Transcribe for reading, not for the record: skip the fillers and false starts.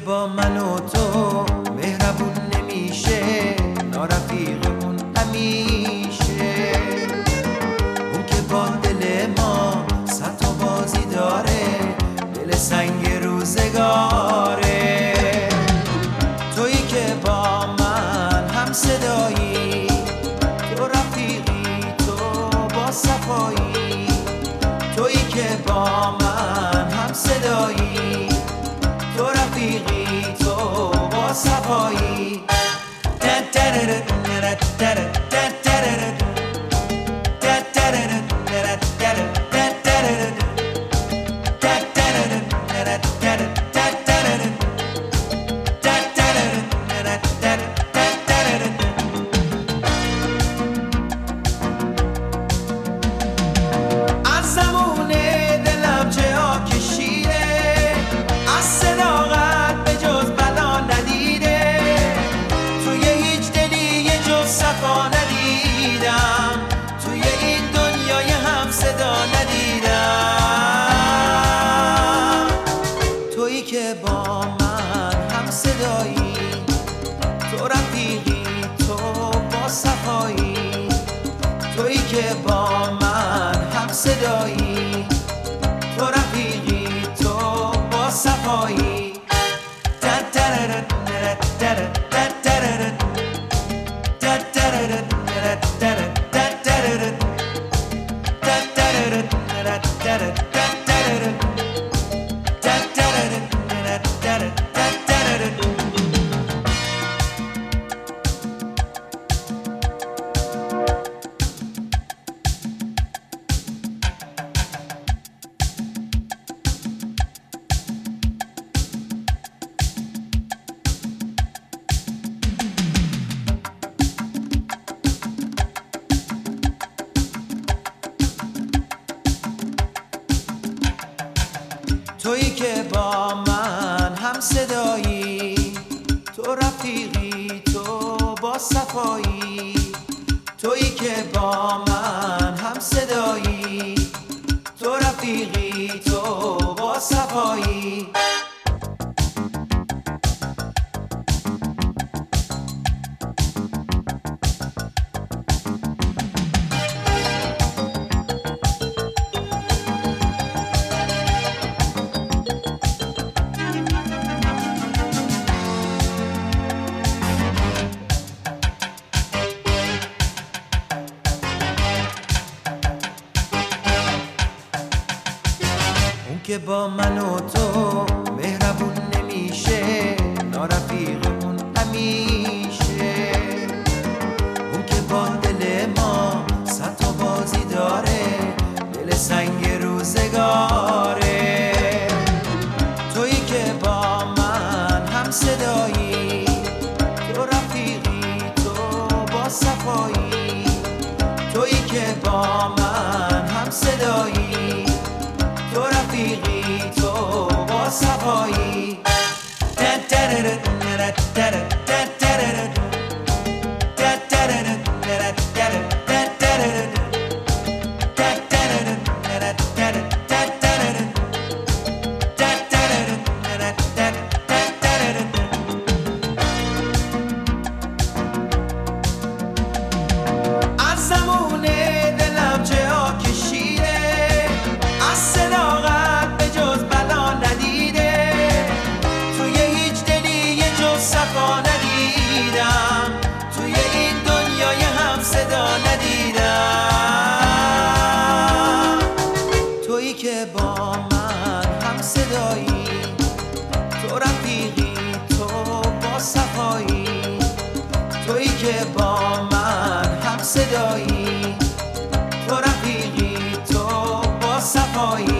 با من و تو مهربون نمیشه، نارفیقمون همیشه. اون که با دل ما صد تا بازی داره، دل سنگ روزگاره. تویی که با من هم صدایی، تو رفیقی، تو با صفایی. تویی که با من هم صدایی، تو رفیقی، تو با صفایی. که با من هم صدایی، تو رفیقی، تو با صفایی. تویی که با من هم صدایی، تو رفیقی، تو با صفایی. تویی که با من هم صدایی، تو رفیقی، تو با صفایی. تویی که با من هم صدایی، تو رفیقی، تو با صفایی. که با من و تو مهربون نمیشه، نارفیقمون همیشه. اون که با دل ما صد تا بازی داره، دل سنگ روزگاره. تویی که با من هم صدایی، تو رفیقی، تو با صفایی. تویی که با من هم صدایی، تو رفیقی، تو با صفایی. تویی که با من هم صدایی، تو رفیقی، تو با صفایی. تویی که با من هم صدایی، تو رفیقی، تو با صفایی.